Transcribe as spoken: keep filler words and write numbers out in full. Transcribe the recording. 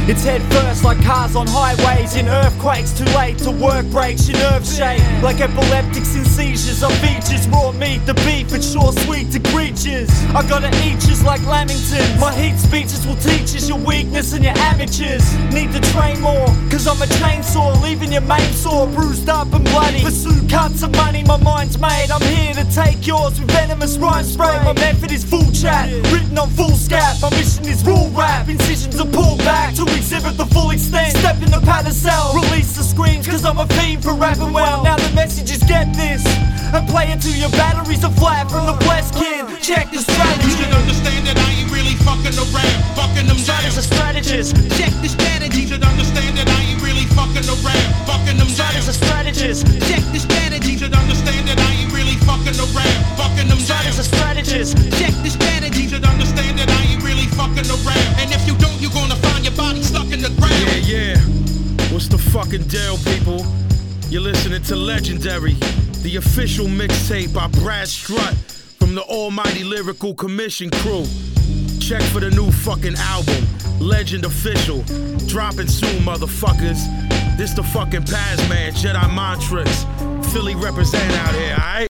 It's head first like cars on highways. In earthquakes, too late to work breaks. Your nerves shake like epileptics and seizures. On beaches, raw meat, the beef, it's sure sweet to creatures. I gotta eat just like Lamingtons. My heat speeches will teach us your weakness and your amateurs. Need to train more, cause I'm a chainsaw, leaving your main sore bruised up and bloody. Pursue cuts of money, my mind's made. I'm here to take yours with venomous rhyme spray. My method is full chat, written on full scap. My mission is rule rap, incisions are pulled back to exhibit the full extent. Step in the cell, release the screams, cause I'm a fiend for rapping well. Now the message is get this, and play it till your batteries are flat. From the blessed kid, check the strategy. You should understand that I ain't really fucking around, fucking them down. As a strategist, check the strategy. You should understand that I ain't really fucking around, fucking them down. As a strategist, check the strategy. You should understand that I ain't really fucking around, fucking them down. As a strategist, check the strategy. You should understand that I ain't really fucking around, and if you don't, you're gonna find your body stuck in the ground. Yeah, yeah. What's the fucking deal, people? You're listening to Legendary, the official mixtape by Brad Strutt from the Almighty Lyrical Commission crew. Check for the new fucking album, Legend Official, dropping soon, motherfuckers. This the fucking Paz Man, Jedi Mantras, Philly represent out here, alright?